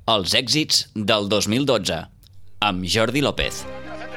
Els èxits del 2012, amb Jordi López.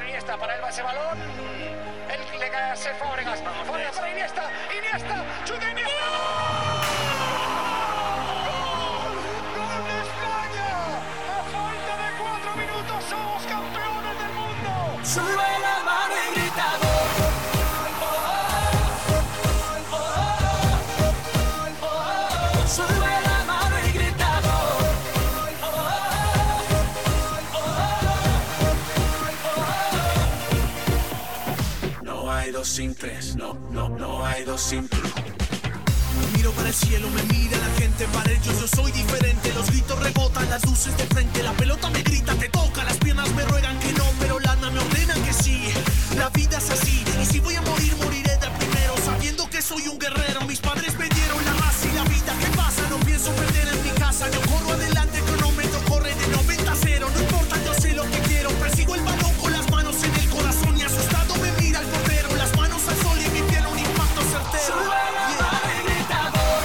Sin tres, no hay dos sin tres. Miro para el cielo, me mira la gente, para ellos yo soy diferente. Los gritos rebotan, las luces de frente, la pelota me grita, te toca, las piernas me ruegan que no, pero el alma me ordena que sí. La vida es así, y si voy a morir, moriré de primero, sabiendo que soy un guerrero. Mis padres me dieron la raza y la vida, ¿qué pasa? No pienso perder en mi casa, yo corro adelante, cronómetro corre de 90 a 0. No importa, yo sé lo que quiero, persigo el balón con las manos en el corazón y asustado me mira el portero. Al sol y en mi piel un impacto certero. Sube la mano y grita gol.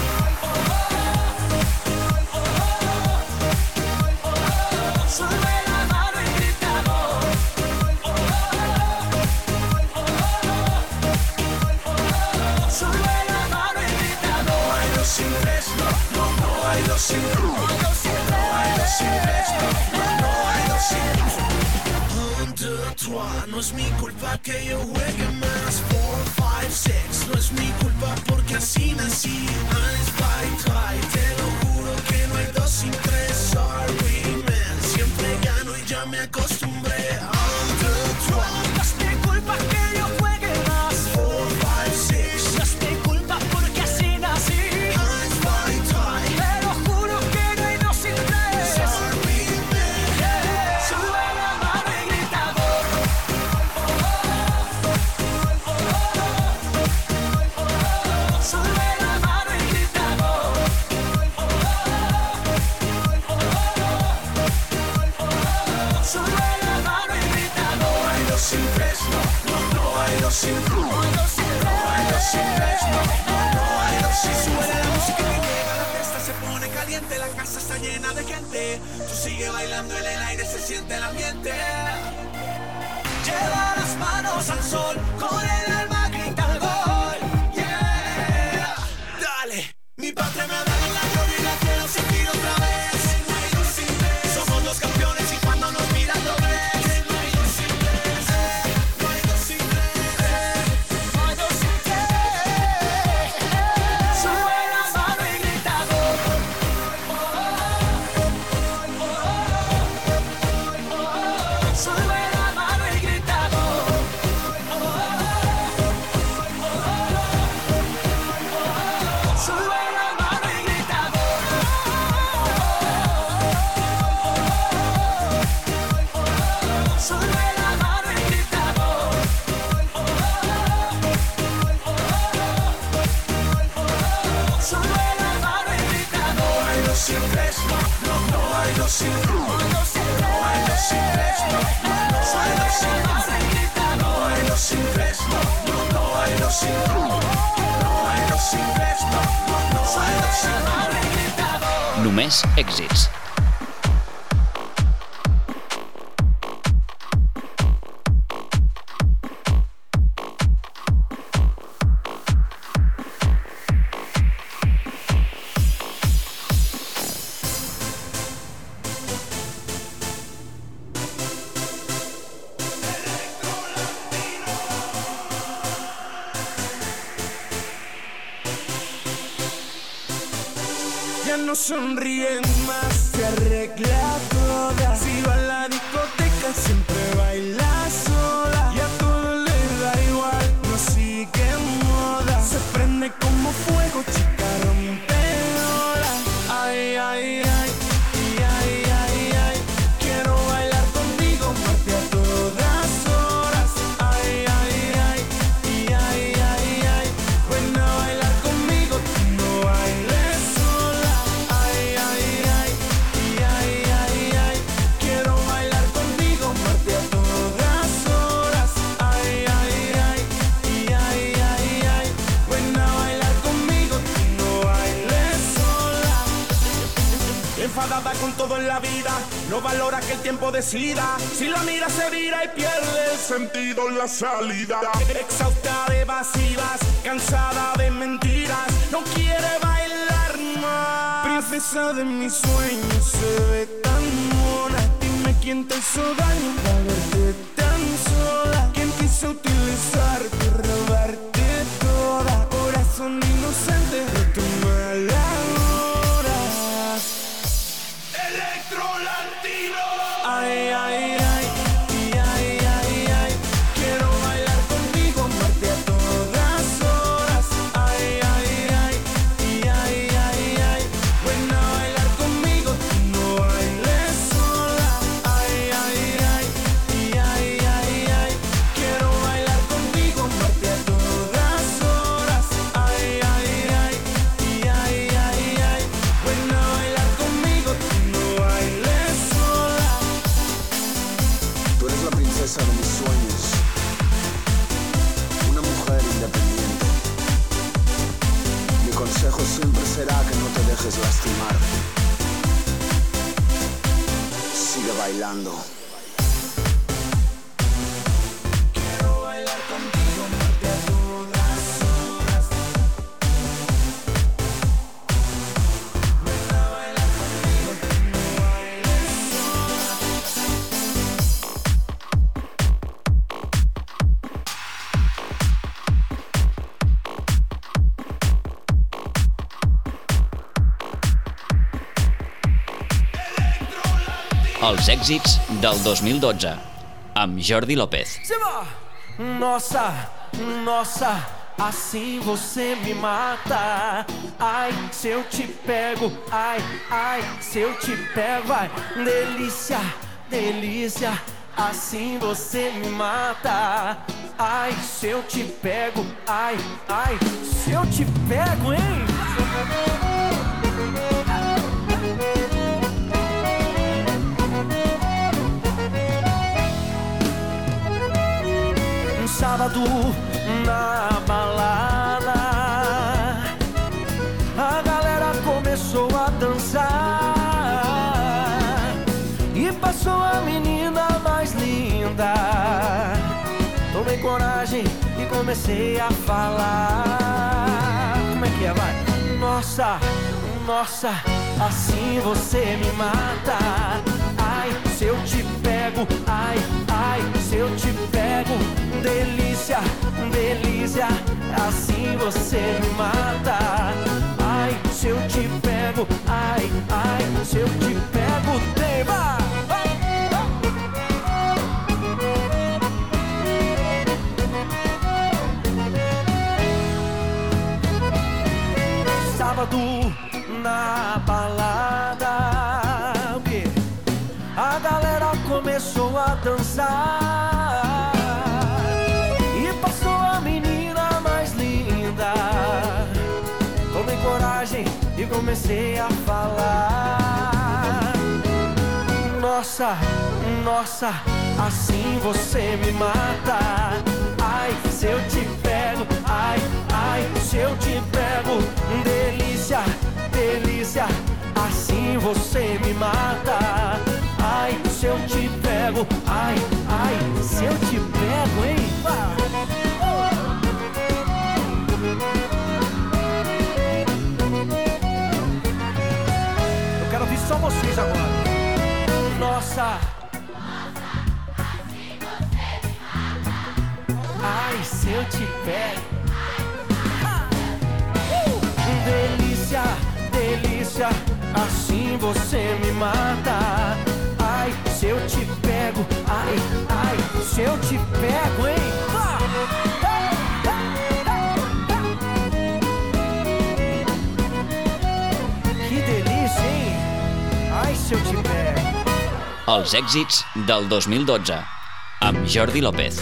Sube la mano y grita gol. Sube la mano y grita gol. No hay dos sin tres, no hay dos sin tres. No hay dos sin tres, no hay dos sin tres. No es mi culpa que yo juegue más 4, 5, 6. No es mi culpa porque así nací. Eins, zwei, drei. Te lo juro que no hay dos sin tres. Sorry man, siempre gano y ya me acostumbré. No es mi culpa que yo juegue más 4, 5, 6. No es mi culpa porque así nací. Eins, zwei, drei. Te lo juro que no hay dos sin tres. Sorry man, yeah. Sube la mano y grita gol. Sube la mano y grita gol. Sube la mano y grita gol. No hay dos sin tres, no hay dos sin tres. No hay dos sin tres, no hay dos sin tres. Sube la música que llega, la fiesta se pone caliente, la casa está llena de gente. Tú sigue bailando en el aire, se siente el ambiente. Lleva las manos al sol, con el alma grita el gol. Yeah, dale, mi patria me ha dado la gloria y la quiero sentir otra vez. No hay dos sin tres. Somos los campeones y cuando nos miran lo ves. No hay dos sin tres. No hay dos sin tres. No hay dos sin tres. Sube la mano y grita gol. Sube la mano y grita gol. Sube la mano y grita gol. Sube la mano y grita gol. Sube la mano y grita gol. No hay dos sin tres, no hay dos sin tres. No hay dos sin tres, no hay dos sin tres. No hay dos sin tres, no hay dos sin tres. No hay dos sin tres, no hay dos sin tres. Només èxits. Ya no sonríen más, se arregla toda. Si va a la discoteca siempre baila sola. Y a todo le da igual, no sigue moda. Se prende como fuego, chica rompedora. Ay, ay, ay, y ay, ay, ay. Quiero bailar contigo, Marte a todas horas. Ay, ay, ay, y ay, ay, ay. Ven a bailar conmigo, tú no bailes sola. Ay, ay, ay, y ay, ay, ay. Quiero bailar contigo, Marte a todas todo en la vida, no valora que el tiempo decida. Si la mira se vira y pierde el sentido en la salida. Exhausta de evasivas, cansada de mentiras, no quiere bailar más. Princesa de mis sueños, se ve tan mona. Dime quién te hizo daño para verte tan sola. ¿Quién quiso utilizarte, robarte toda? Corazón inocente de tu mala hora. Electro Latino. Ay, ay, ay, ay, ay, ay. Quiero bailar contigo, amarte a todas horas. Ay, ay, ay, ay, ay, ay. Ven a bailar conmigo, tú no bailes sola. Ay, ay, ay, ay, ay, ay. Quiero bailar contigo, amarte a todas horas. Ay, ay, ay, ay, ay, ay. Ven a bailar conmigo, tú no bailes sola. Tú eres la princesa de mis sueños, una mujer independiente. Mi consejo siempre será que no te dejes lastimar. Sigue bailando. Quiero bailar contigo, amarte a todas horas. Ven a bailar conmigo, tú no bailes sola. Els èxits del 2012, amb Jordi López. Nossa, nossa, assim você me mata. Ai, se eu te pego, ai, ai, se eu te pego, ai, delícia, delícia, assim você me mata. Ai, se eu te pego, ai, ai, se eu te pego, hein? Sábado na balada, a galera começou a dançar e passou a menina mais linda. Tomei coragem e comecei a falar. Como é que é, vai? Nossa, nossa, assim você me mata. Ai, se eu te pego, ai, ai, se eu te pego, delícia, delícia, assim você me mata. Ai, se eu te pego, ai, ai, se eu te pego, tema. Sábado na balada, o quê? A galera começou a dançar e passou a menina mais linda. Tomei coragem e comecei a falar. Nossa, nossa, assim você me mata. Ai, se eu te pego, ai, ai, se eu te pego, delícia, delícia, assim você me mata. Ai, se eu te pego, ai, ai, se eu te pego, hein? Eu quero ouvir só vocês agora. Nossa, ai, se eu te pego, delícia, delícia, assim você me mata. Ai, se eu te pego, ai, ai, se eu te pego, hein? Que delícia, hein? Ai, se eu te pego. Els èxits del 2012, amb Jordi López.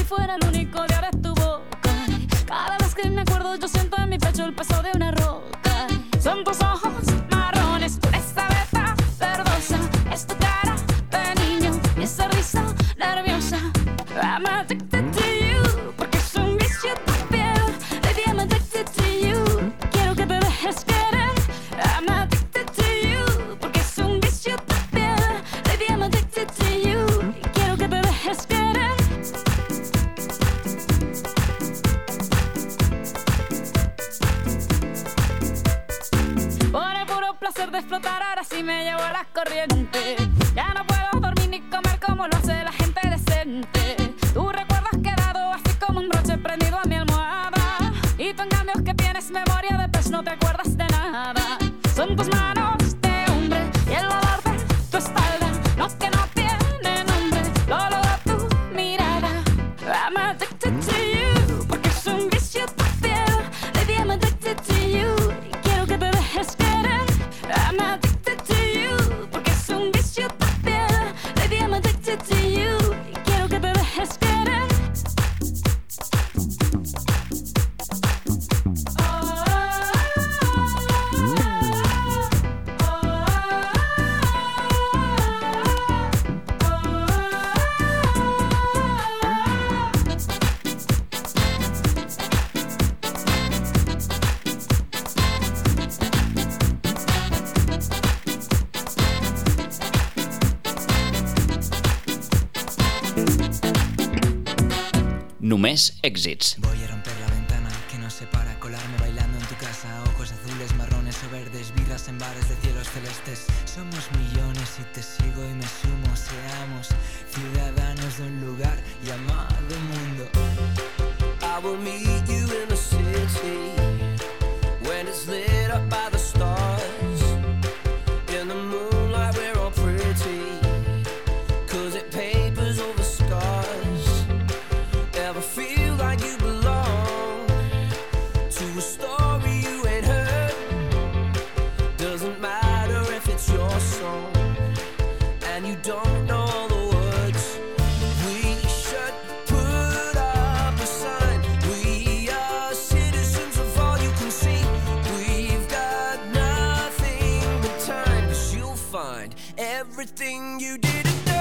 fuera el único día de tu boca. Cada vez que me acuerdo yo siento en mi pecho el peso de una roca. Son tus ojos marrones, esa beta verdosa, es tu cara de niño y esa risa nerviosa. I'm addicted to you, porque es un vicio tu piel. Baby, I'm addicted to you, quiero que te dejes querer. I'm addicted to you, porque es un vicio tu piel. Baby, I'm addicted to you, quiero que te dejes querer. Por el puro placer de explotar, ahora sí me llevo la corriente. Ya no puedo dormir ni comer como lo hace la gente decente. Tu recuerdo has quedado así como un broche prendido a mi almohada. Y tú en cambio que tienes memoria de pez no te acuerdas de nada. Son tus manos de hombre y el olor de tu espalda, no que no tiene nombre, lo logra tu mirada. I'm addicted to you, porque es un vicio tu piel. Baby, I'm addicted to you, quiero que te dejes querer. I'm addicted to you, porque es un vicio tu piel. Baby, I'm addicted to you, quiero que te dejes querer. Només èxits. Voy a romper la ventana que nos separa, colarme bailando en tu casa. Ojos azules, marrones o verdes, birras en bares de cielos celestes. Somos millones y te sigo y me sumo. Seamos ciudadanos de un lugar llamado mundo. I will meet you in the city when it's lit up by the stars. In the moonlight we're all pretty, 'cause it papers over scars. Ever feel like you belong to a story you ain't heard? Doesn't matter if it's your song and you don't know all the words. We should put up a sign. We are citizens of all you can see. We've got nothing but time, 'cause you'll find everything you didn't know.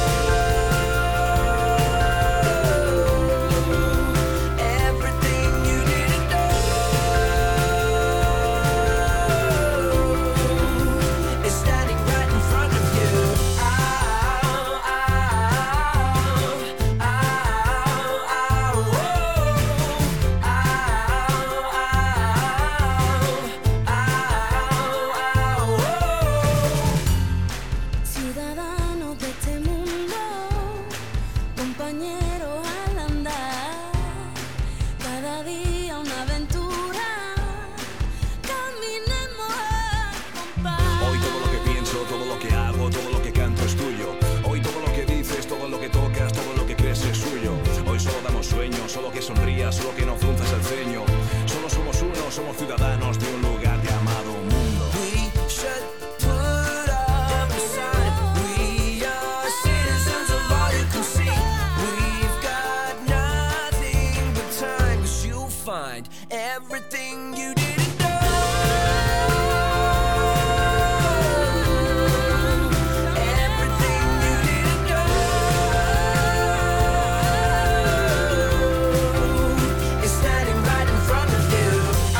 Ciudadano de este mundo, compañero al andar, cada día una aventura, caminemos a compás. Hoy todo lo que pienso, todo lo que hago, todo lo que canto es tuyo. Hoy todo lo que dices, todo lo que tocas, todo lo que crees es suyo. Hoy solo damos sueños, solo que sonrías, solo que no frunzas el ceño. Solo somos uno, somos ciudadanos de un lugar llamado mundo. We should put up a sign. We are citizens of all you can see. We've got nothing but time, 'cause you'll find everything you didn't know. Everything you didn't know is standing right in front of you.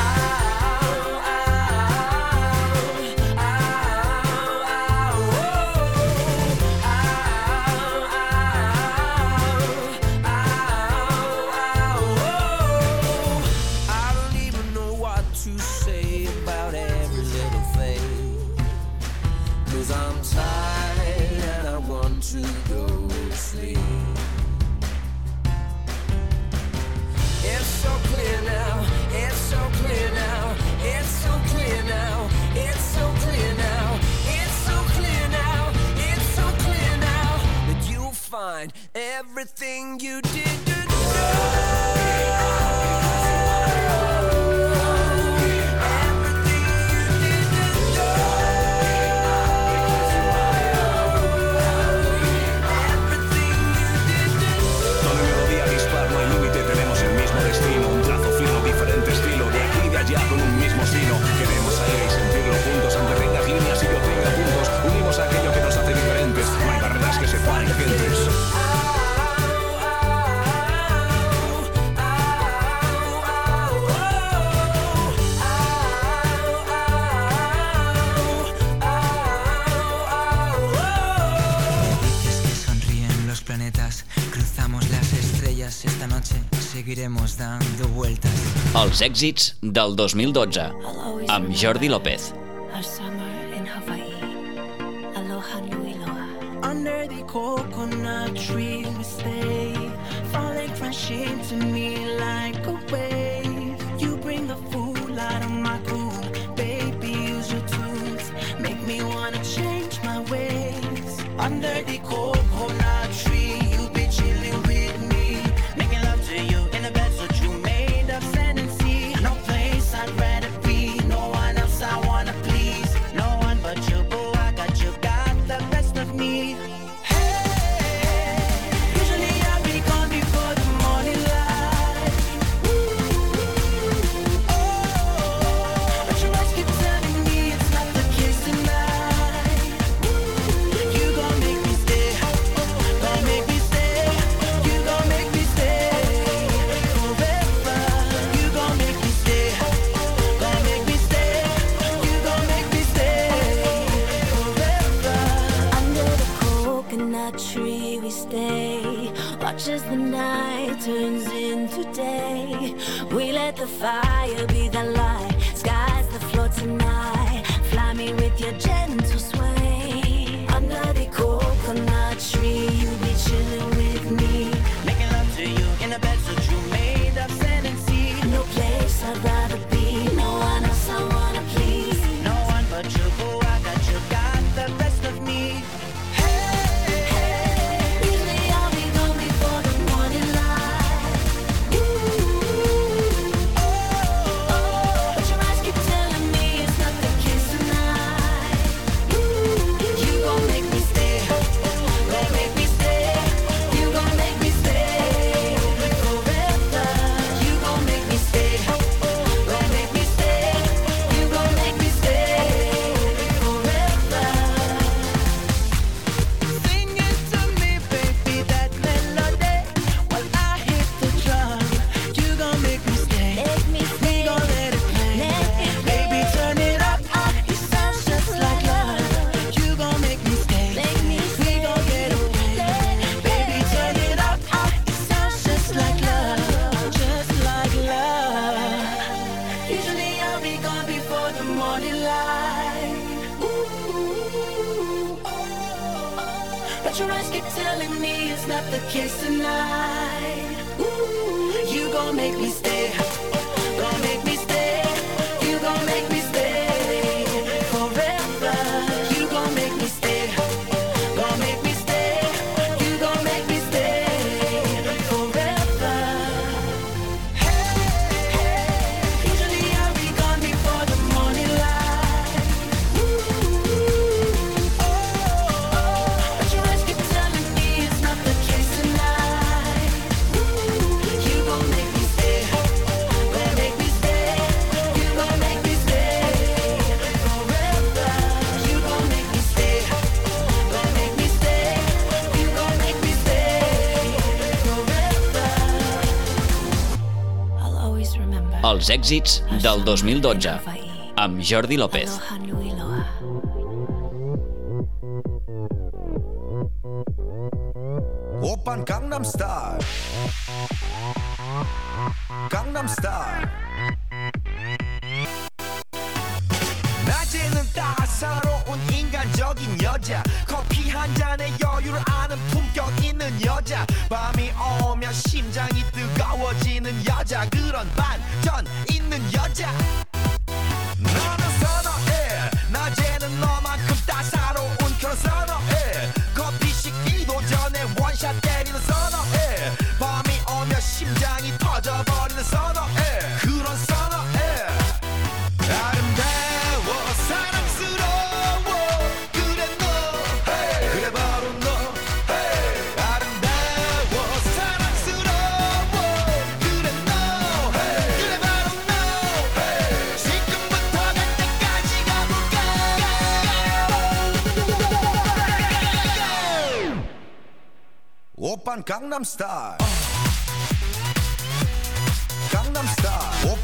I don't even know what to say about every little thing, 'cause I'm tired and I want to go to sleep. It's so clear now, it's so clear now, it's so clear now, it's so clear now, it's so clear now, it's so clear now, that you'll find everything you didn't know. Donde melodía dispara estamos dando vueltas. Els èxits del 2012 amb Jordi López. Our summer in Hawaii. Aloha nui loa. Under the coconut tree we stay, falling crashing to me like a wave. You bring the fool out of my cool, baby, use your tools, make me wanna change my ways. Under the coconut tree, you be chilling with me, making love to you in a bed so true, made of sand and sea. No place I'd rather be, no one else I wanna please, no one but you, boo, I got you, got the best of me. Tree we stay, watch as the night turns into day. We let the fire be the light, sky's the floor tonight. Fly me with your gentle sway. Under the coconut tree, you be chilling with me, making love to you in a bed so true, made of sand and sea. No place I'd rather be, no one else I wanna please, no one but you, boo, I got you, got the best of me. But your eyes keep telling me it's not the case tonight. Ooh, you gon' make me stay, gon' make me stay, you gon' make me stay forever. You gon' make me stay, gon' make me stay, you gon' make me stay forever. Hey, hey, usually I'll be gone before the morning light. Ooh, oh, but your eyes keep telling me it's not the case tonight. Ooh, you gon' make me stay, gon' make me stay, you gon' make me stay forever. You gon' make me stay, gon' make me stay, you gon' make me stay forever. I'll always remember. Els èxits del 2012 amb Jordi López. Aloha nui loa. 오빤 강남스타일 강남스타일 낮에는 따사로운 인간적인 여자 커피 한 잔에 여유를 아는 품격 있는 여자 밤이 오면 심장이 뜨거워지는 여자 그런 반전 있는 여자 너는 선호해 낮에는 너만큼 따사로운 그런 선호해 커피 식기도 전에 원샷 때리는 선호해 밤이 오면 심장이 터져버리는 선호해 그런 선호해 아름다워 사랑스러워 그래 너 hey. 그래 바로 너 hey. 아름다워 사랑스러워 그래 너 hey. 그래 바로 너 hey. 지금부터 갈 때까지 가볼까 오빤 강남스타일 강남스타일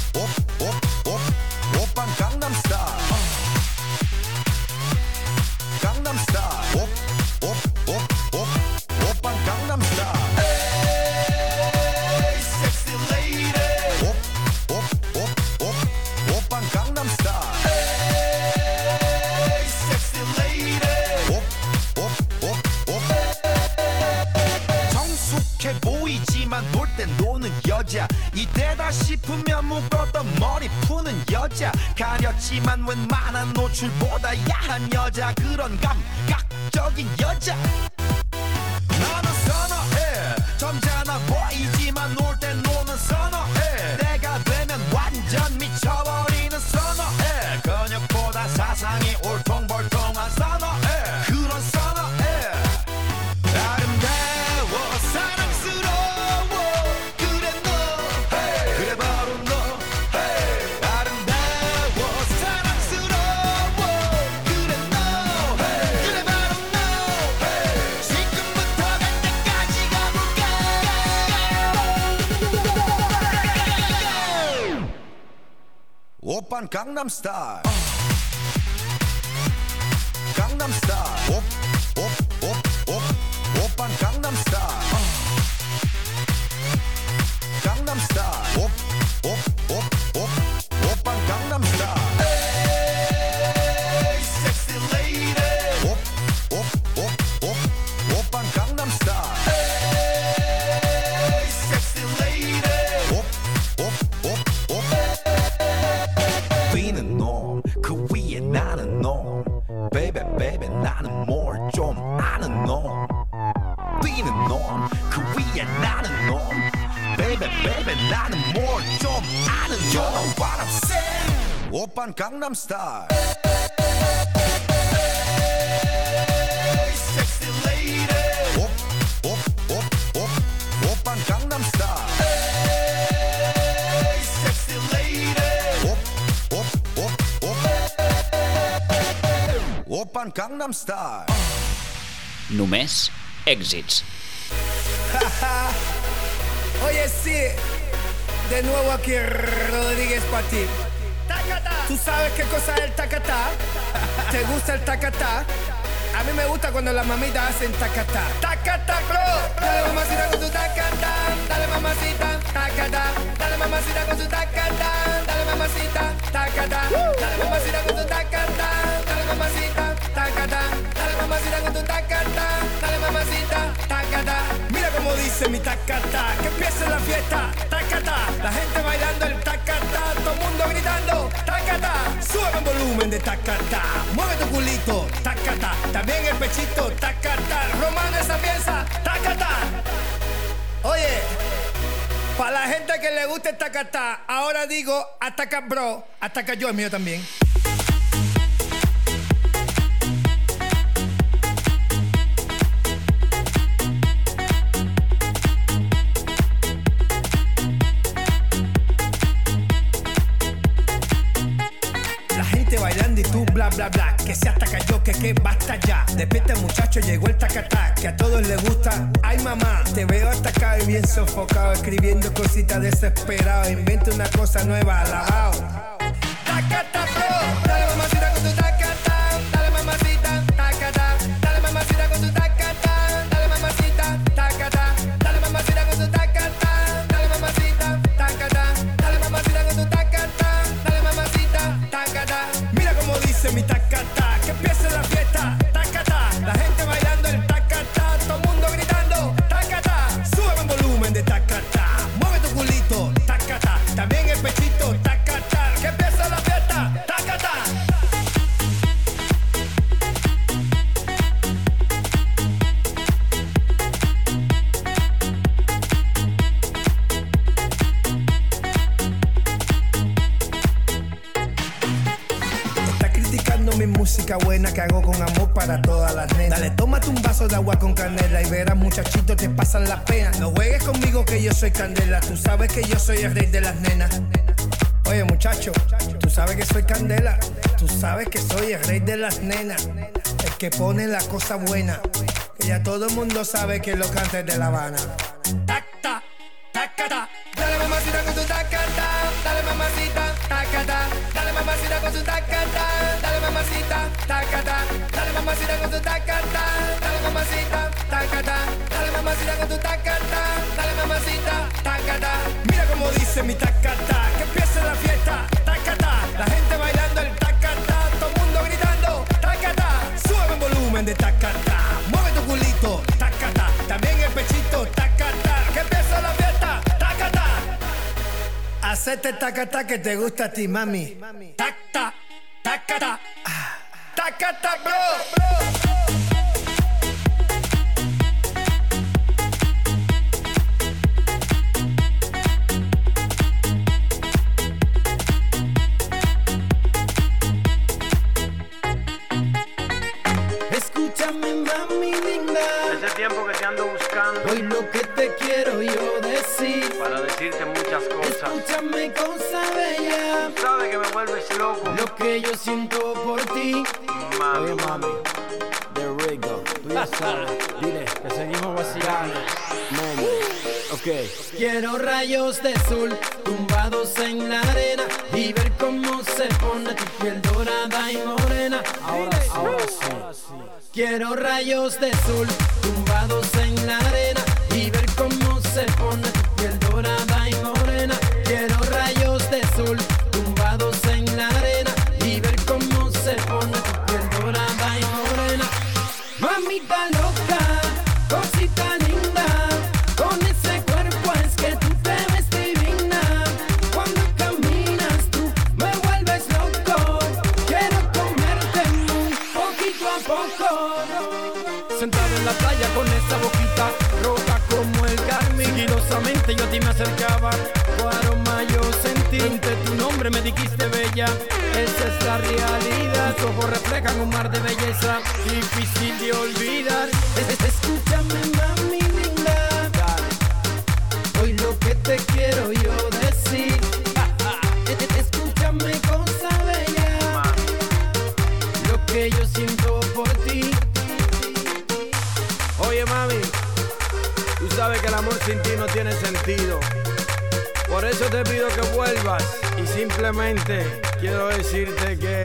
오빤 강남스타일 강남스타일 오빤 강남스타일 Hey, sexy lady 때다 싶으면 묶었던 머리 푸는 여자 가렸지만 웬만한 노출보다 야한 여자 그런 감각적인 여자 나는 선어해 점잖아 보이지만 놀 땐 노는 선어해 내가 되면 완전 미쳐버리는 선어해 근육보다 사상이 울퉁불퉁한 선어해 그런 선어해 아름다워 사랑스러워 그래 너 그래 바로 너 아름다워 사랑스러워 그래 너 그래 바로 너 지금부터 갈 때까지 가볼까 오빤 강남스타일 강남스타일 오빤 강남스타일 강남스타일 오빤 강남스타일 에이 섹시 레이디 오빤 강남스타일 에이 섹시 레이디 뛰는 놈 그 위에 나는 놈 Baby baby 나는 뭘 좀 아는 놈 뛰는 놈 그 위에 나는 놈 Baby baby 나는 뭘 좀 아는 놈 You know what I'm saying 오빤 강남스타일 Sexy lady 오빤 강남스타일 Sexy lady 오빤 강남스타일 Només èxits. Oye, sí, de nuevo aquí Rodríguez para ti. ¿Tú sabes qué cosa es el tacatá? ¿Te gusta el tacatá? A mí me gusta cuando las mamitas hacen tacatá. Tacatá, bro. Dale mamacita con tu tacatá. Dale mamacita, tacatá. Dale mamacita con tu tacatá. Dale mamacita, tacatá. Dale mamacita con tu tacatá. Dale mamacita, tacatá. Dale mamacita con tu tacatá. Dale mamacita, tacatá. Mira cómo dice mi tacatá. Que empiece la fiesta, tacatá. La gente bailando el tacatá. Todo el mundo gritando, tacatá. Sube el volumen de tacatá. Mueve tu culito, tacatá. También el pechito, tacatá. Romano esa pieza, tacatá. Oye, para la gente que le gusta el tacatá, ahora digo, ataca bro, ataca yo, el mío también. Bailando y tú bla bla bla, que se ataca yo, que basta ya. Despierta muchacho, llegó el tacatá, que a todos les gusta. Ay mamá, te veo atacado y bien sofocado, escribiendo cositas desesperado. Inventa una cosa nueva, alabao. Tacatá bro, dale mamacita con tu tacatá. Dale mamacita, tacatá. Dale mamacita con tu tacatá. Dale mamacita, tacatá. Dale mamacita con tu tacatá. Dale mamacita, tacatá. Dale mamacita con tu tacatá. Dale mamacita, tacatá. Como dice mi tacatá, que empiece la fiesta, tacatá. La gente bailando el tacatá, todo el mundo gritando, tacatá. Sube el volumen de tacatá, mueve tu culito, tacatá. También el pechito, tacatá. Que empiece la fiesta, tacatá. Mi música buena que hago con amor para todas las nenas. Dale, tómate un vaso de agua con canela y verás muchachitos te pasan las penas. No juegues conmigo que yo soy candela. Tú sabes que yo soy el rey de las nenas. Oye muchacho, tú sabes que soy candela. Tú sabes que soy el rey de las nenas. El que pone la cosa buena. Que ya todo el mundo sabe que lo canta es de La Habana. Tacta, tacata. Dale mamacita con tu tacata. Dale mamacita, tacata. Dale mamacita con tu tacata. Dale mamacita, tacata. Dale mamacita con tu tacata. Dale mamacita, tacata. Dale mamacita con tu tacata. Dale mamacita, tacata. Mira cómo dice mi tacata. Que empiece la fiesta, tacata. La gente bailando el tacata. Todo el mundo gritando, tacata. Sube el volumen de tacata. Mueve tu culito, tacata. También el pechito, tacata. Que empiece la fiesta, tacata. Hacete tacata que te gusta a ti, mami. Tacta, tacata, tacata, bro. Escúchame, mami linda. Ese tiempo que te ando buscando. Hoy lo que te quiero yo decir. Para decirte muchas cosas. Escúchame, cosa bella. Tú sabes que me vuelves loco. Lo que yo siento por ti. Mami. Oye, mami, there we go. Tú ya sabes. Dile que seguimos vacilando. Ok. Quiero rayos de sol tumbados en la arena y ver cómo se pone tu piel dorada y morena. Ahora sí. Quiero rayos de sol tumbados en la arena y ver cómo se pone tu piel dorada y morena. Quiero rayos de sol tumbados en la arena y ver cómo se pone tu piel dorada y morena. Mamita loca, cosita linda, con ese cuerpo es que tú te ves divina. Cuando caminas tú me vuelves loco. Quiero comerte muy poquito a poco. Sentado en la playa con esa boquita roja como el carmín. Sigilosamente yo a ti me acercaba, tu aroma yo sentí. Entre tu nombre me dijiste bella, esa es la realidad. Tus ojos reflejan un mar de belleza, difícil de olvidar. Escúchame, mami linda. Hoy lo que te quiero yo decir. Escúchame, cosa bella. Lo que yo siento por ti. Oye, mami, tú sabes que el amor sin ti no tiene sentido. Por eso te pido que vuelvas y simplemente quiero decirte que...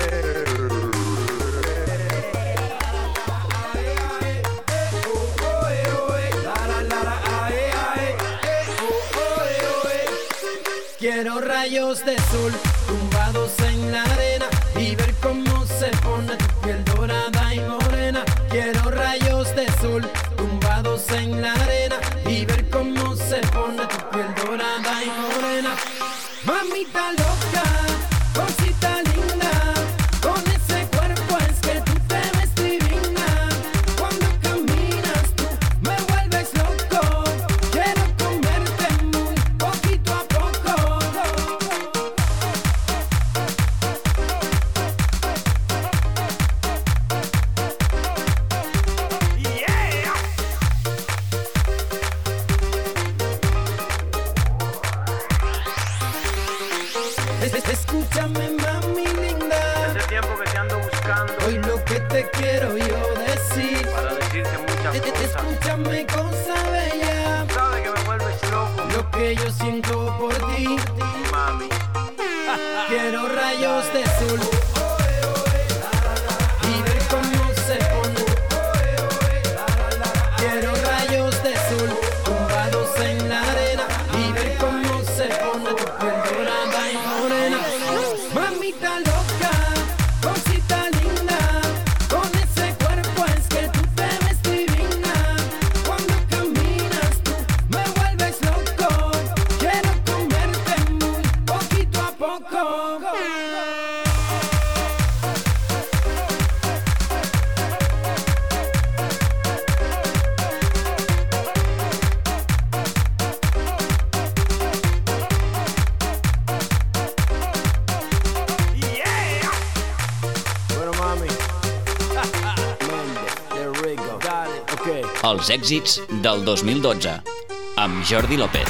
Quiero rayos de sol tumbados en la arena y ver cómo se pone tu piel dorada y morena. Quiero rayos de sol tumbados en la arena y ver cómo se pone tu piel dorada y morena. Mamita loca, cosita linda, con ese cuerpo es que tú te ves divina. Cuando caminas tú me vuelves loco. Quiero comerte muy poquito a poco. Escúchame, mami linda. Ese tiempo que te ando buscando. Hoy lo que te quiero yo decir. Para decirte muchas cosas. Escúchame, cosa bella. Tú sabes que me vuelves loco. Lo que yo siento por ti. Mami. Quiero rayos de sol y ver cómo se pone. Quiero rayos de sol tumbados en la arena y ver cómo se pone tu piel dorada y morena. Mamita loca, cosita linda, con ese cuerpo es que tú te ves divina. Cuando caminas tú me vuelves loco. Quiero comerte muy poquito a poco. Bueno, mami. There we go. Dale. Ok. Els èxits del 2012 amb Jordi López.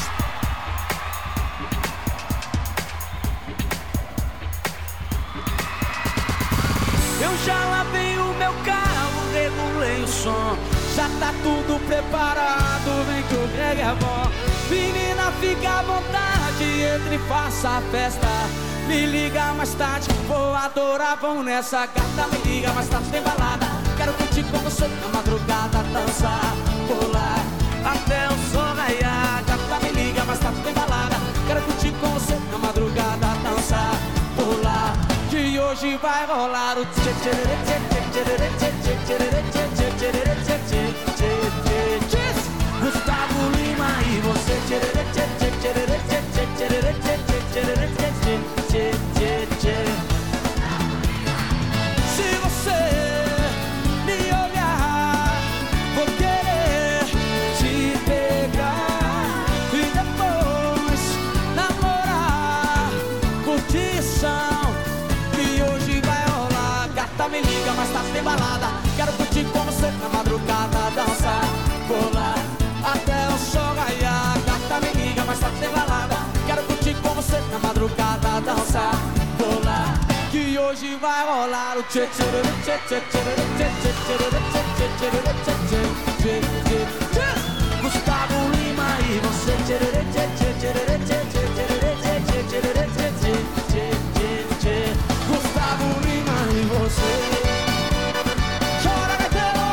Eu já lavei o meu carro, regulei o som. Já tá tudo preparado, vem que o reggae é bom. Menina, fica à vontade, entre e faça a festa. Me liga mais tarde, vou adorar, vamos nessa gata. Me liga mais tarde, tem balada. Quero curtir com você na madrugada, dançar, pular até o sol raiar. Gata, me liga mais tarde, tem balada. Quero curtir com você na madrugada, dançar, pular. Que hoje vai rolar o tchê tchê tchê tchê tchê tchê tchê tchê tchê tchê. Gustavo Lima e você tchê tchê tchê tchê tchê tchê tchê. dançar, pular, que hoje vai rolar o tchê tchê tchê tchê tchê tchê tchê tchê tchê. Gustavo Lima e você, tchê tchê tchê tchê tchê tchê tchê. Gustavo Lima e você. Chora, gaiteiro!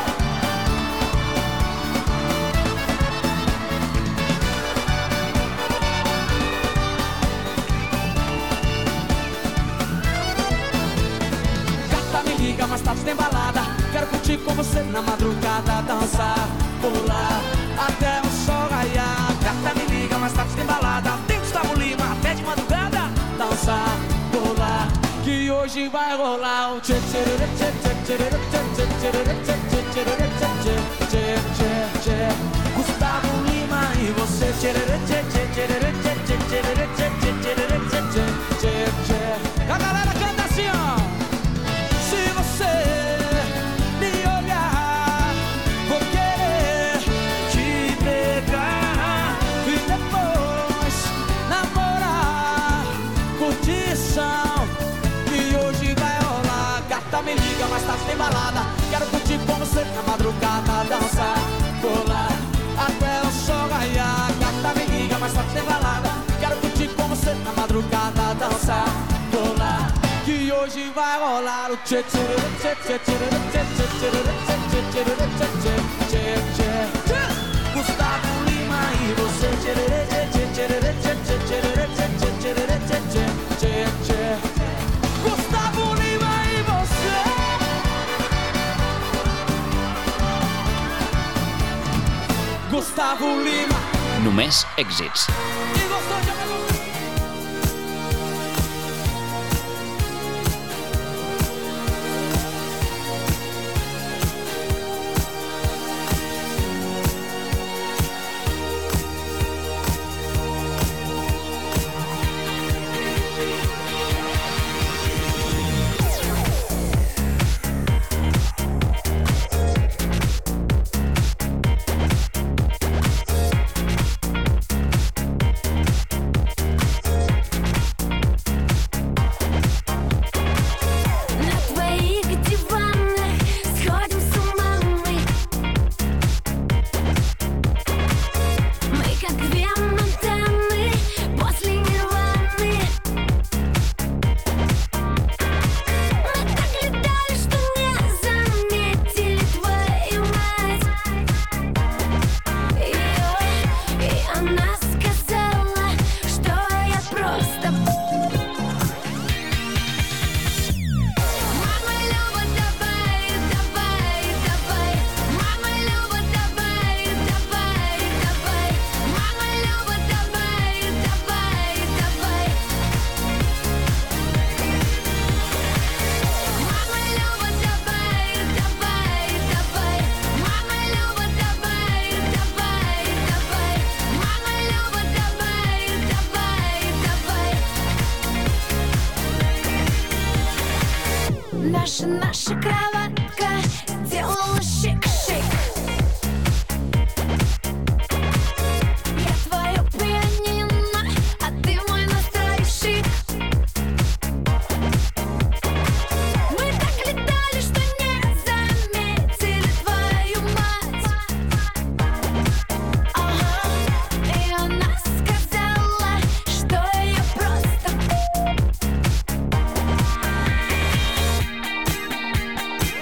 Gata, me liga, mais tarde tem balada. Quero curtir com você na madrugada, dançar, pular, até o sol raiar. Gata, me liga, mais tarde tem balada. Tem Gustavo Lima, até de madrugada, dançar, pular, que hoje vai rolar o tchê tchê tchê tchê tchê tchê tchê tchê tchê tchê. Gustavo Lima e você, tchê tchê tchê tchê tchê tchê tchê tchê. A galera canta assim, ó. Se você me olhar, vou querer te pegar e depois namorar, curtição, que hoje vai rolar. Gata, me liga, mais tarde tem balada. Quero curtir com você na madrugada, dançar, pular, até o sol raiar. Gata, me liga, mais tarde tem balada. Quero curtir com você na madrugada, dançar, pular, que hoje vai rolar o tchê tchê tchê tchê tchê tchê tchê tchê tchê. Gustavo Lima e você, tchê tchê tchê tchê tchê tchê. Gustavo Lima e você. Gustavo Lima. Només èxits. I gostou de alguma coisa? Наша кроватка делала шик-шик. Я твое пианино, а ты мой настройщик. Мы так летали, что не заметили твою мать. Ага, и она сказала, что я просто...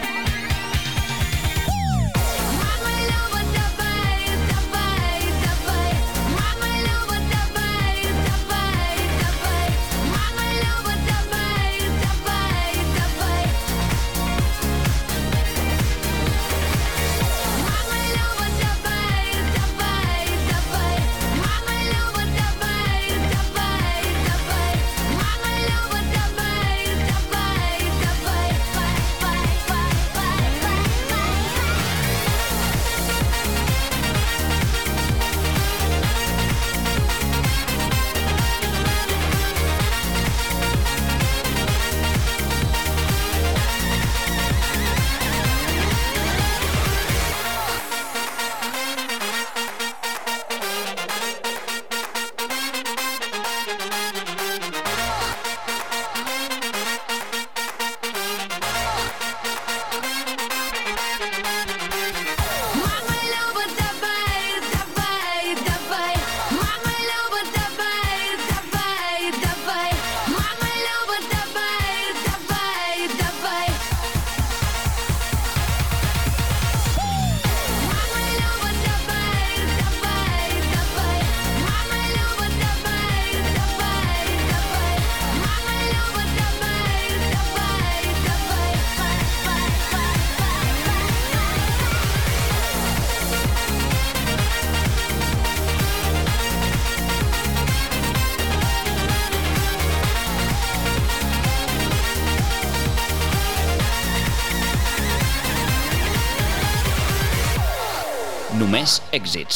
Només èxits.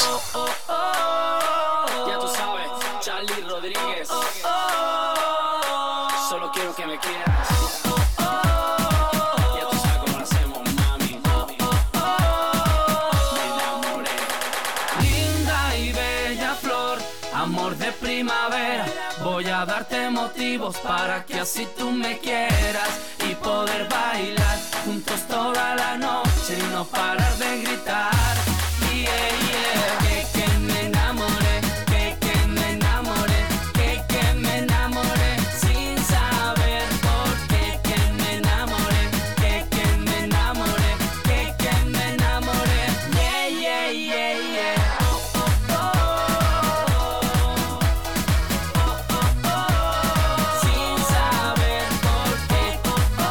Ya tú sabes, Charlie Rodríguez. Solo quiero que me quieras. Ya tú sabes cómo lo hacemos, mami. Me enamoré. Linda y bella flor, amor de primavera. Voy a darte motivos para que así tú me quieras y poder bailar juntos toda la noche y no parar de gritar. Yeah, yeah. Que me enamoré, que me enamoré, que me enamoré sin saber por qué. Que me enamoré, que me enamoré, que me enamoré. Yeah, yeah, yeah, yeah. Sin saber por qué.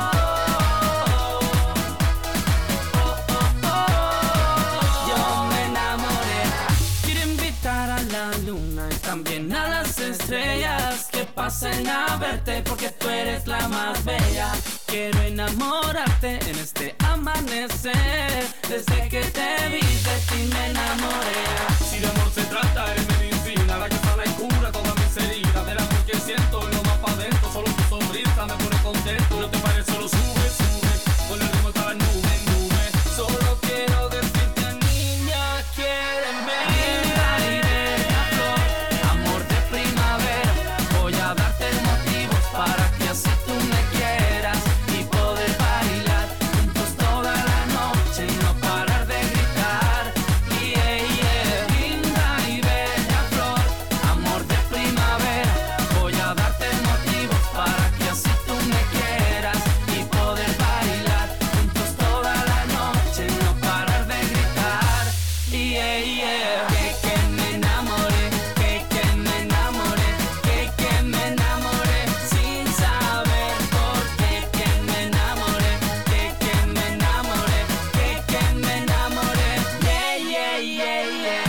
Yo me enamoré. Quiero invitar a la luna y también a las estrellas que pasen a verte porque tú eres la más bella. Quiero enamorarte en este amanecer. Desde que te vi de ti me enamoré. Si de amor se trata, es medicina, la que sana y cura todas mis heridas. Del amor que siento, lo más pa' dentro. Solo tu sonrisa me pone contento. No te pares, solo sube, sube. Con el ritmo está la nube, nube. Solo quiero decirte, niña, quiéreme. Linda y bella flor, amor de primavera. Voy a darte motivos para que así tú me quieras y poder bailar juntos toda la noche y no parar de gritar. Yeah, yeah. Linda y bella flor, amor de primavera. Voy a darte motivos para que así tú me quieras y poder bailar juntos toda la noche y no parar de gritar. Yeah, yeah. Que me enamoré, que me enamoré, que me enamoré sin saber por qué. Que me enamoré, que me enamoré, que me enamoré. Yeah, yeah, yeah, yeah.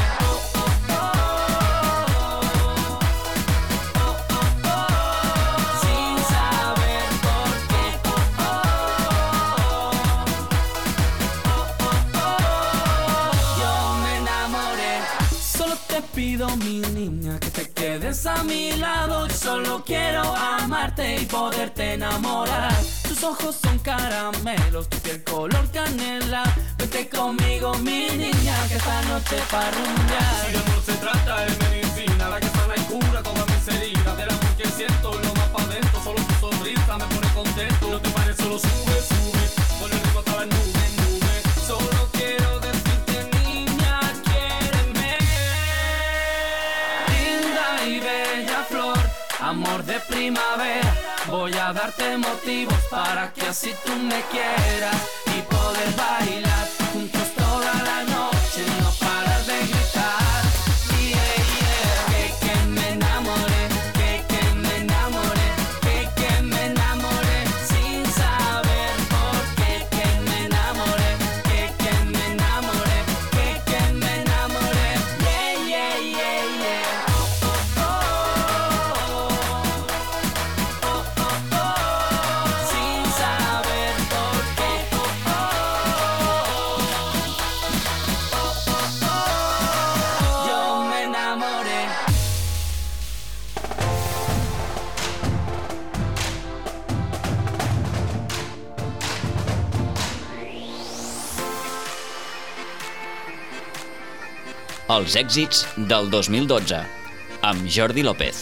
Sin saber por qué. Yo me enamoré. Solo te pido, mi niña, que te quedes a mi lado. Yo solo quiero amarte y poderte enamorar. Tus ojos son caramelos, tu piel color canela. Vete conmigo, mi niña, que esta noche pa' rumbear. Si de amor se trata, es medicina, la que sana y cura todas mis heridas. Del amor que siento, lo más pa' dentro. Solo tu sonrisa me pone contento. No te pares, solo sube, sube. Con el ritmo está la nube, nube. Solo quiero decirte, niña, quiéreme. Linda y bella flor, amor de primavera. Voy a darte motivos para que así tú me quieras y poder bailar juntos toda la noche y no parar de gritar. Yeah, yeah. Que me enamoré, que me enamoré, que me enamoré sin saber por qué. Que me enamoré, que me enamoré, que me enamoré. Yeah, yeah, yeah, yeah. Sin saber por qué. Yo me enamoré. Els èxits del 2012 amb Jordi López.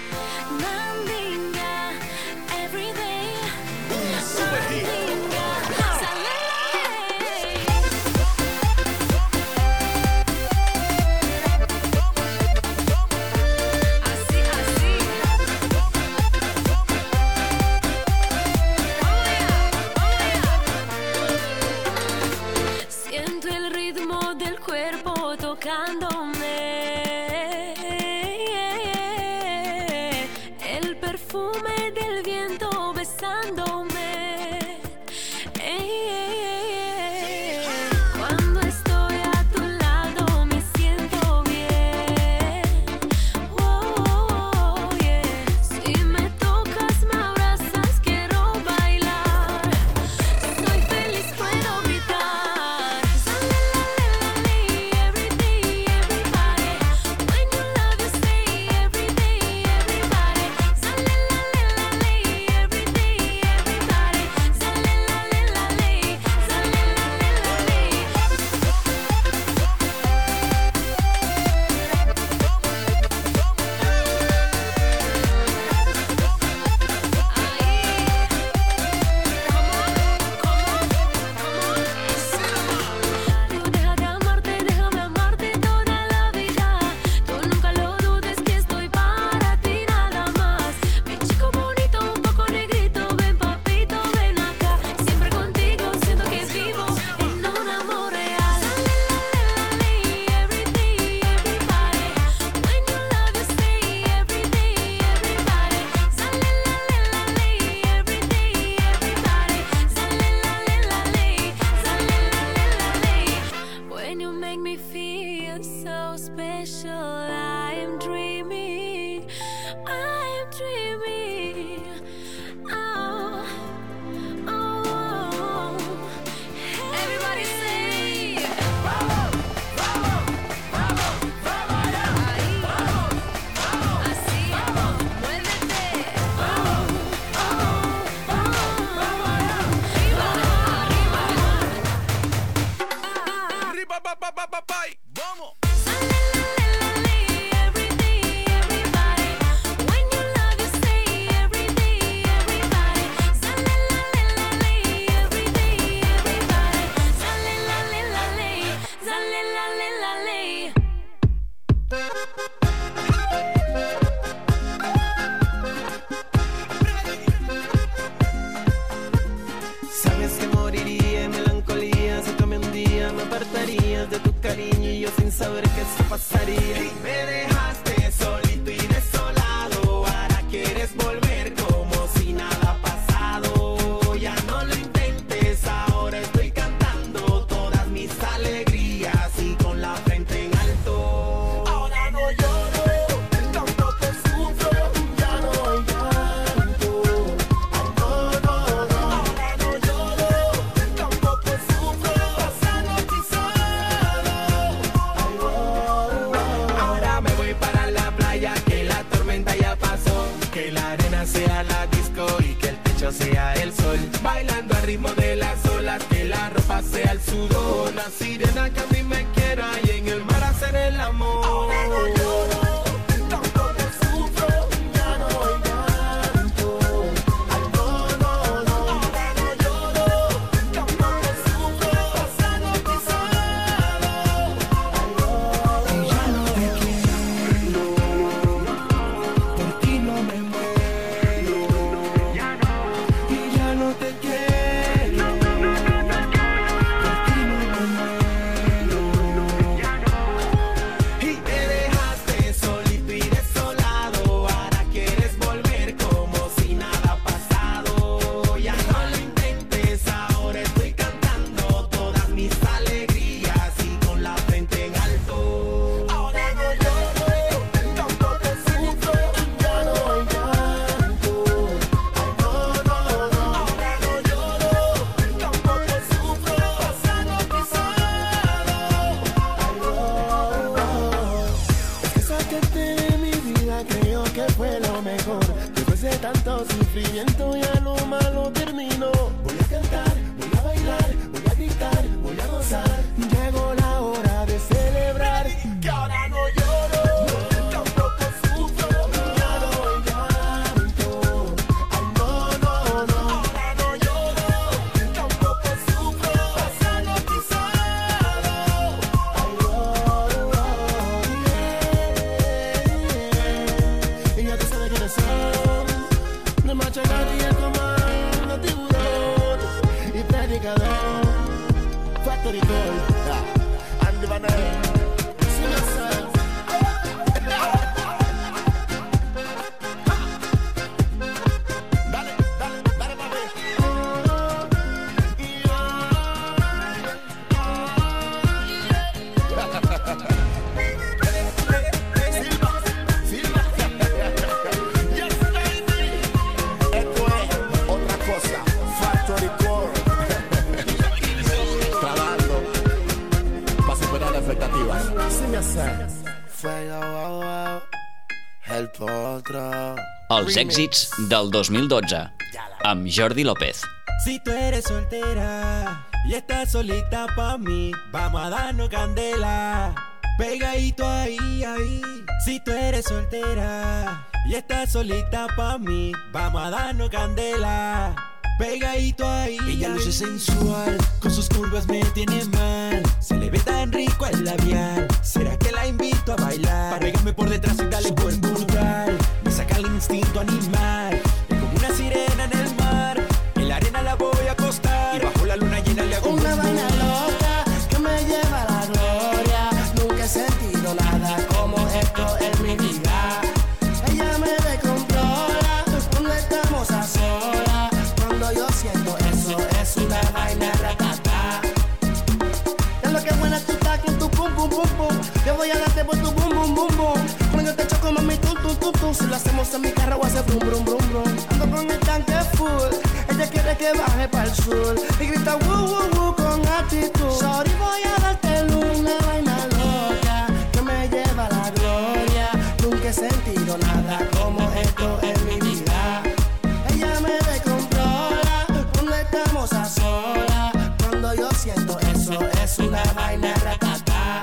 Siento el ritmo del cuerpo tocándome. dreaming. Oh, oh, oh. Everybody say, vamos, vamos, vamos, vamos allá. Ahí, vamos, vamos, así, vamos, muévete. Vamos, vamos, vamos, vamos allá. Arriba, arriba, Arriba, pa, pa, pa, pa, pa, vamos. Sabes que moriría en melancolía si tú un día me apartarías de tu cariño y yo sin saber que esto pasaría. Y me dejaste solito y desolado, ahora quieres volver como si nada ha pasado. Ya no lo intentes, ahora estoy cantando todas mis alegrías y con la frente en alto. Ahora no lloro, tampoco sufro, ya no hay llanto. Ay, no, no, no. Ahora no lloro, tampoco sufro, pasando pisado. Ay, oh, oh. Ahora me voy para la playa, que la tormenta ya pasó. Que la arena sea la disco y que el techo sea el sol. Bailando al ritmo de las olas, que la ropa sea el sudor. Una sirena que a mí me quiera y en el mar hacer el amor. Ahora no lloro, tampoco sufro, ya no hay llanto. Ay, no, no, no. Ahora no lloro, tampoco sufro, pasando pisado. Ay, no, y ya no te quiero, por ti no me muero. Ya no, y ya no te quiero, por ti no me muero. Ya no, y me dejaste solito y desolado, ahora quieres volver como si nada ha pasado. Ya no lo intentes, ahora estoy cantando todas mis alegrías y con la frente en alto. Ahora no lloro, tampoco sufro, ya no hay llanto. Ay, no, no, no. Ahora no lloro, tampoco sufro, pasando pisado. Ay, no, no. Es que sacaste de mi vida, creo que fue lo mejor. Después de tanto sufrimiento ya lo malo terminó. Voy a cantar, voy a bailar, voy a gritar, voy a gozar. Llegó la hora de celebrar. Que ahora no lloro, tampoco sufro, ya no hay llanto. Ay, no, no, no. Ahora no lloro, tampoco sufro, pasando pisado. Ay, no, no, yeah. Y ya tú sabes quiénes son. De Machacate y el comando tiburón y predicador. Factory Gold, Andy Vanel, sin hacer. Dale, dale, dale, papi. Silva, Silva. Yes, baby. Esto es otra cosa. Factory Gold. Trabajando para superar las expectativas. Sin hacer. Fuego, el potro. Els èxits del 2012, amb Jordi López. Si tú eres soltera y estás solita pa' mí, vamos a darnos candela, pegadito ahí, ahí. Si tú eres soltera y estás solita pa' mí, vamos a darnos candela, pegadito ahí. Ella luce sensual, con sus curvas me tiene mal. Se le ve tan rico el labial. ¿Será que la invito a bailar? Para pegarme por detrás y darle buen brutal. Me saca el instinto animal. Es como una sirena en el mar. En la arena la voy a acostar y bajo la luna llena le hago una vaina loca que me lleva a la gloria. Nunca he sentido nada como esto en mi vida. Ella me descontrola cuando estamos a solas. Cuando yo siento eso es una vaina ratata. Es lo que buena tú estás con tu pum pum pum pum. Yo voy a darte por tu bum bum bum bum. Cuando te choco mami tum tum tum tum. Si lo hacemos en mi carro voy a hacer brum brum brum brum. Ando con el tanque full, ella quiere que baje pa'l sur y grita woo woo woo con actitud. Sorry, voy a darte una vaina loca que me lleva a la gloria. Nunca he sentido nada como esto en mi vida. Ella me descontrola cuando estamos a solas. Cuando yo siento eso es una vaina ratata.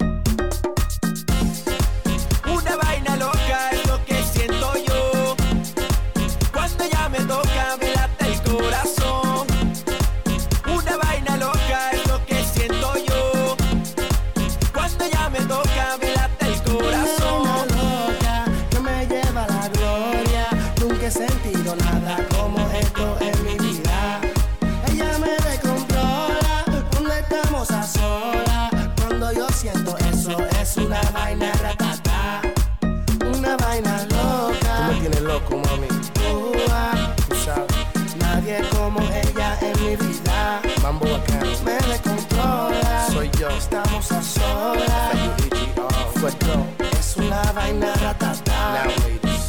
Una vaina loca es lo que siento yo. Cuando ella me toca me late el corazón. Una vaina loca es lo que siento yo. Cuando ella me toca me late el corazón. Una loca que me lleva a la gloria. Nunca he sentido nada como esto en mi vida. Ella me descontrola cuando estamos a solas. Cuando yo siento eso es una vaina ratata. Una vaina loca. Tú me tienes loco, mami. Tú sabes, nadie como ella en mi vida. Mambo bacano. Me descontrola. Soy yo. Estamos a solas. Fuerte. Es una vaina ratata. Now, ladies.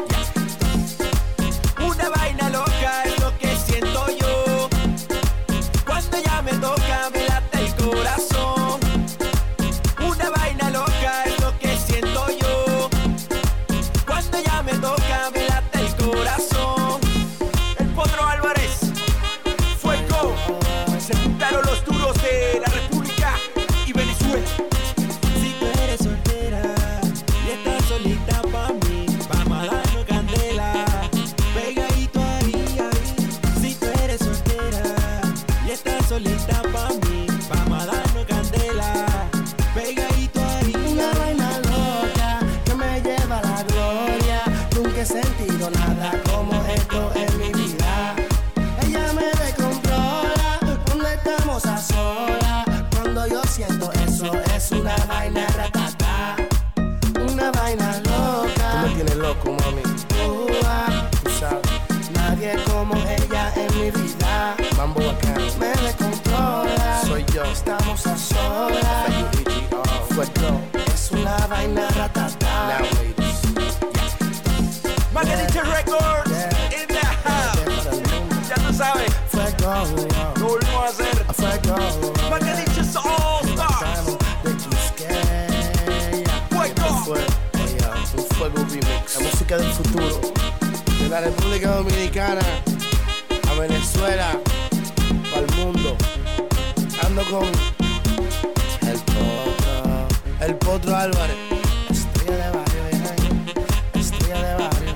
Una vaina loca es lo que siento yo. Cuando ella me toca me late el corazón. Una vaina loca es lo que siento yo. Cuando ella me toca me late el corazón. El Potro Álvarez, Fuego. Se juntaron los duros de la República y Venezuela. Si tú eres soltera y estás solita pa' mí, vamos a darnos candela, pegadito ahí, ahí. Si tú eres soltera y estás solita pa' mí, vamos a darnos candela, pegadito ahí. Una vaina loca que me lleva a la gloria. Nunca he sentido nada como esto en mi vida. Ella me descontrola cuando estamos a solas. Cuando yo siento eso es una vaina ratata. Una vaina loca. Tú me tienes loco, mami. Tú sabes, nadie como ella en mi vida. Mambo bacano. Me descontrola. Soy yo. Estamos a solas. Fuerte. Es una vaina ratata. Now, ladies. Margarita Records in the house. Ya tú sabes, Fuego, lo volvimos a hacer. fuego. Margarita's All Stars. De Quisqueya. Fuego. Un fuego remix. La música del futuro. De la República Dominicana a Venezuela, para el mundo. Ando con el Potro Álvarez. Estrella de barrio, estrella de barrio.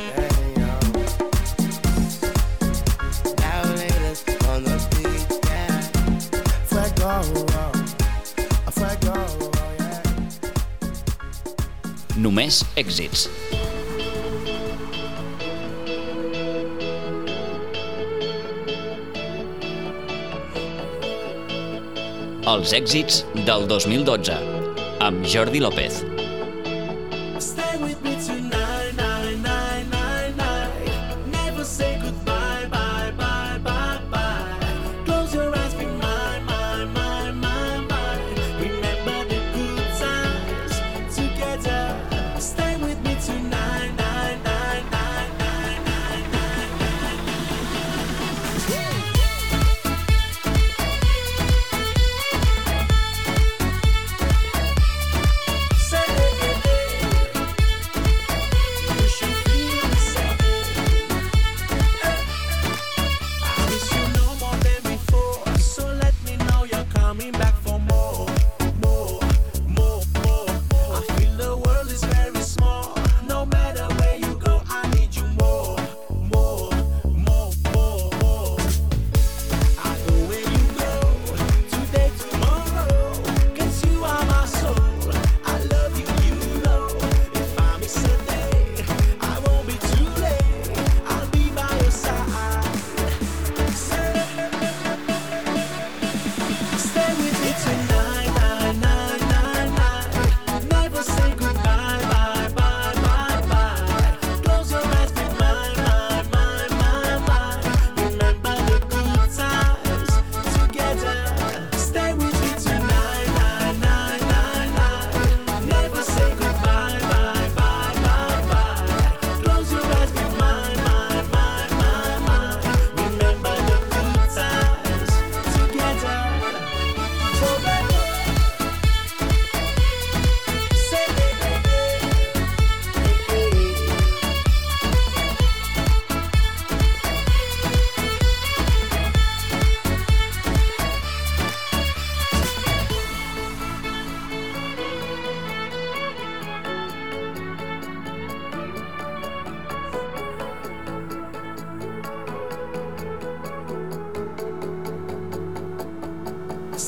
Now ladies on the beach, yeah. Fuego, fuego, yeah. Només èxits. Els èxits del 2012 amb Jordi López. Stay with me tonight, night, night, night, night. Never say goodbye, bye, bye, bye, bye. Close your eyes, be mine, mine, mine, mine, mine. Remember the good times together. Stay with me tonight, night, night, night, night, night, night, night. Say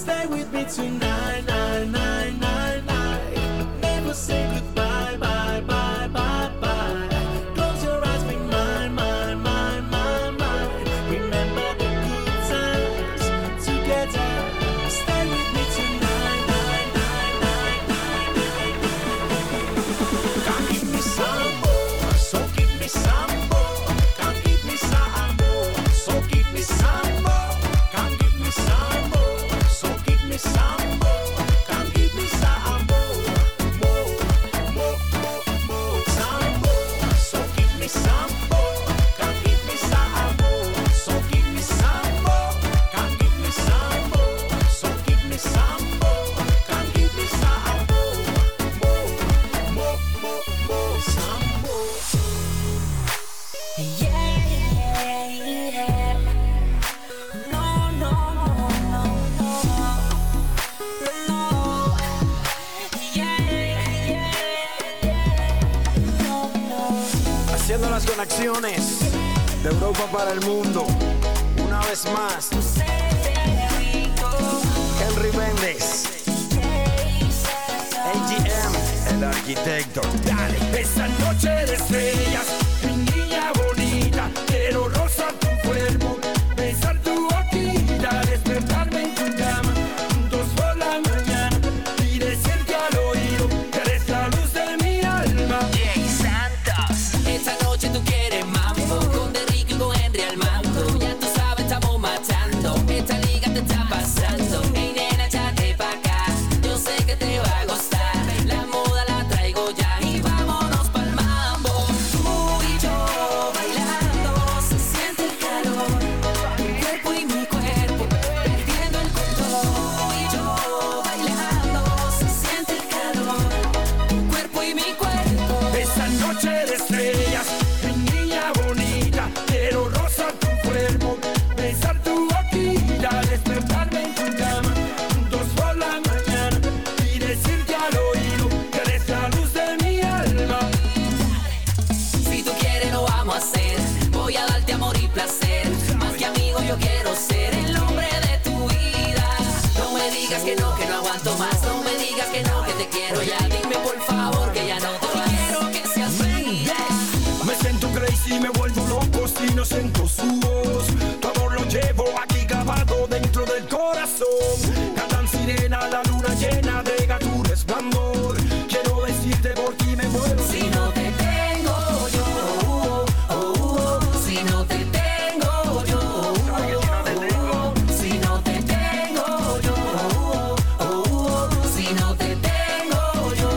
Stay with me tonight, night, night, night, night. Never say goodbye, bye, bye, bye, bye. Close your eyes, be mine, mine, mine, mine, mine. Remember the good times together. Stay with me tonight, night, night, night, night, night. Can't give me some more, so give me some more. Can't give me some more, so give me some more. Can't give me some more, so give me some more. Can't give me some more, more, more, more, more. Some more, so give me some more. Can't give me some more, so give me some more. Can't give me some more, so give me some more. Can't give me some more, more, more, more, more. Some more. Haciendo las conexiones de Europa para el mundo. Una vez más, Henry Méndez, AGM, el arquitecto. Dale, esa noche de estrellas, mi niña bonita, quiero rozar tu cuerpo, besar tu boquita, despertarme en tu cama, juntos por la mañana, y decirte al oído que eres la luz de mi alma. Jay Santos. Esta noche tú quieres mambo, con Derrick y con Henry al mando. Ya tú sabes, estamos matando, esta liga te está pasando. Hey nena, échate pa' acá, yo sé que te va a gustar. La moda la traigo ya y vámonos pa'l mambo. Tú y yo bailando, se siente el calor, tu cuerpo y mi cuerpo, perdiendo el control. Tú y yo bailando, se siente el calor, tu cuerpo y mi cuerpo. Esa noche de estrellas, mi niña bonita, quiero rozar tu cuerpo, besar tu boquita, despertarme en tu cama, juntos por la mañana, y decirte al oído que eres la luz de mi alma. Si tú quieres lo vamos a hacer, voy a darte amor y placer. Más que amigo yo quiero ser el hombre de tu vida. No me digas que no aguanto más. No me digas que no, que te quiero ya. Dime por favor que ya no te vas. Quiero que seas feliz. Me siento crazy, me vuelvo loco si no siento su voz. Tu amor lo llevo aquí grabado dentro del corazón. Cantan sirena, la luna llena de tu resplandor. Quiero decirte por ti me muero Si no te tengo yo, si no te tengo yo, si no te tengo yo, si no te tengo yo,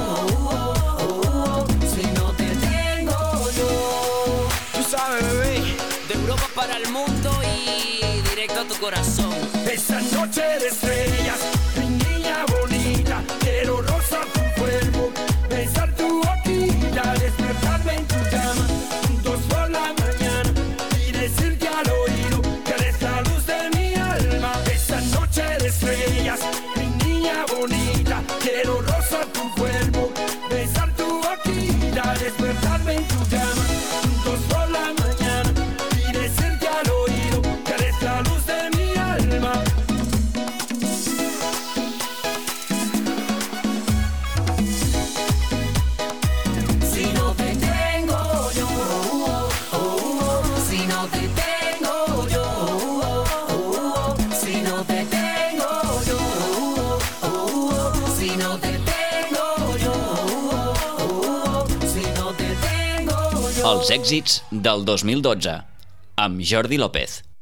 si no te tengo yo. Tú sabes, bebé. De Europa para el mundo y directo a tu corazón. esa noche de estrellas, mi niña bonita, quiero rozar tu cuerpo, besar tu boquita, despertarme en tu cama, juntos por la mañana, y decirte al oído que eres la luz de mi alma. Esa noche de estrellas, mi niña bonita, quiero rozar tu cuerpo, besar tu boquita, despertarme en tu cama, juntos por la mañana, y decirte al oído que eres la luz de mi alma. Si no te tengo yo, si no te tengo yo, si no te tengo yo, si no te tengo yo, si no te tengo yo. Els èxits del 2012 amb Jordi López.